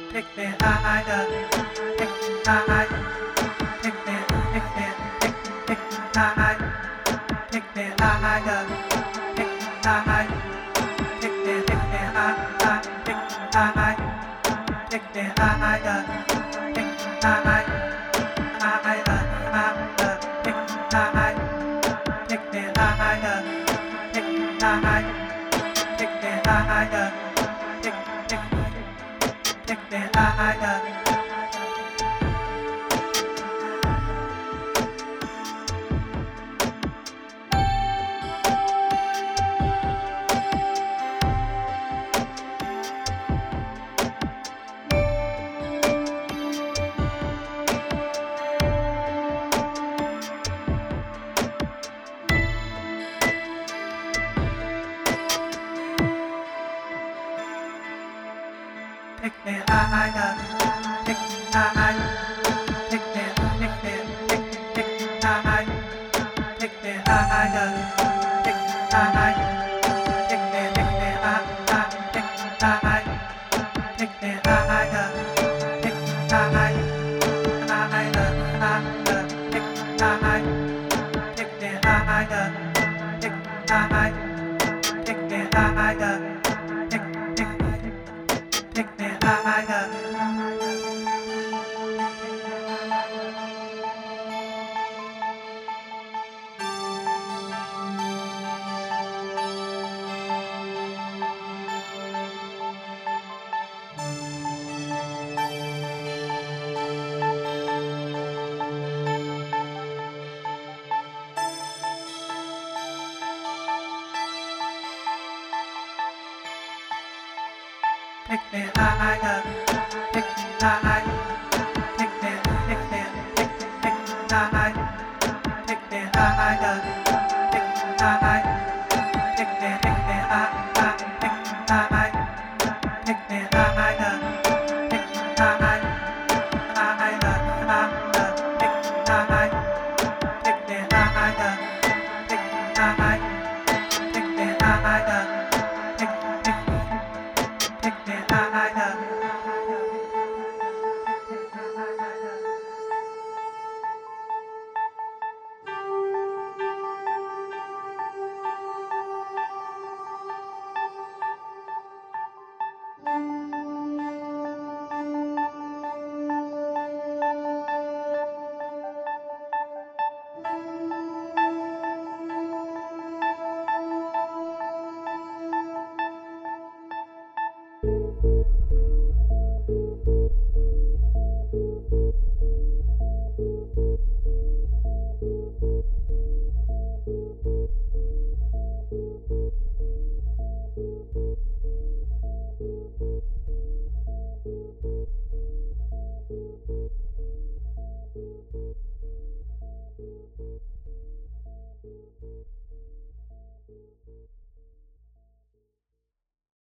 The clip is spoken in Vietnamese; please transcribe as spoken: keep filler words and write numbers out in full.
Pick me higher, pick me higher, pick me, pick me, pick, pick me higher, pick me higher, pick me higher, pick me, pick me higher, pick me higher, pick me higher, pick me higher, higher, higher, pick me higher, pick me higher, pick me higher, pick me higher, pick, pick, pick me higher. Pick me higher, pick me higher, pick me, pick me, pick, pick me higher, pick me higher, pick me higher, pick me, pick me higher, pick me higher, pick me higher, pick me higher, higher, higher, pick me higher, pick me higher, pick me higher, pick me higher, pick, pick, pick me higher. Pick me higher, pick me higher, pick me, pick me, pick, pick me higher, pick me higher, pick me higher, pick me, pick me higher, pick me higher, pick me higher, pick me higher, higher, higher, pick me higher, pick me higher, pick me higher, pick me higher, pick, pick, pick me higher.